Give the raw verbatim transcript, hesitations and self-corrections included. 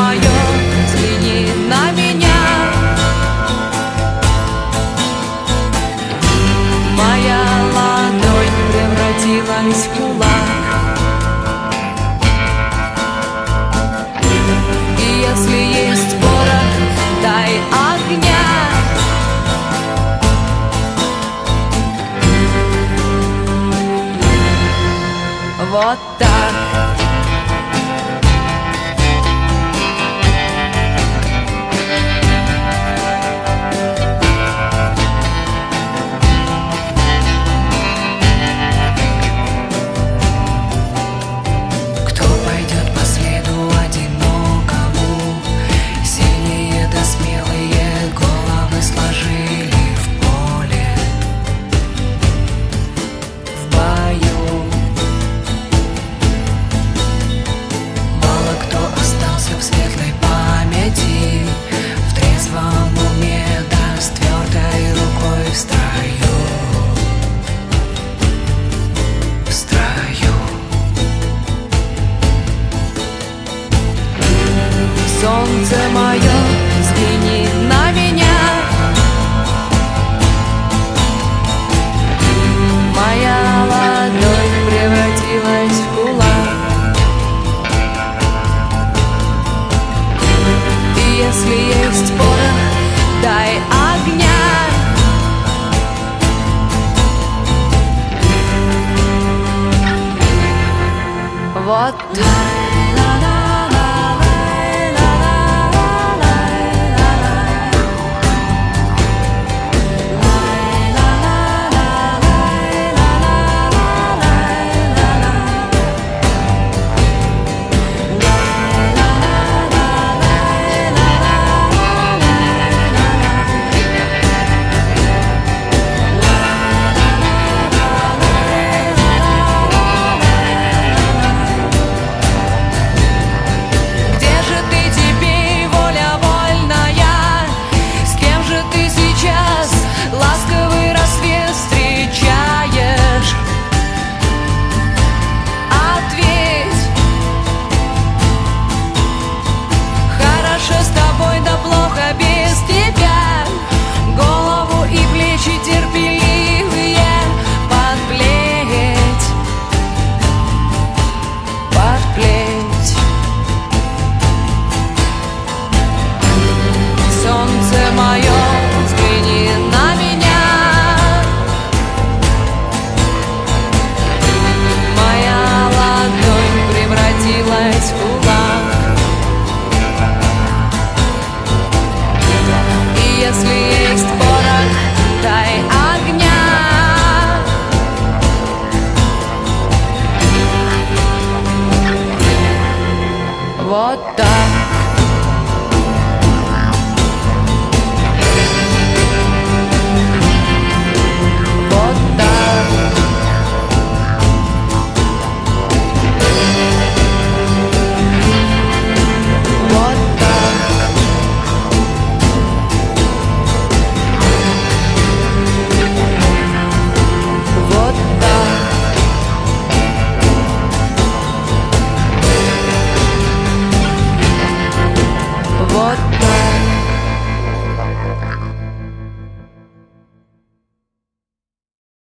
мое, взгляни на меня. Моя ладонь превратилась в кулак. И если есть порох, дай огня. Вот так. Кто пойдет по следу одинокому? Сильные да смелые головы сложили в поле, в бою. Мало кто остался в светлой памяти, в трезвом уме да с твердой рукой в строю, в строю. Солнце мое, взгляни на меня. Моя ладонь превратилась в кулак. И если есть порох, дай огня. Вот так.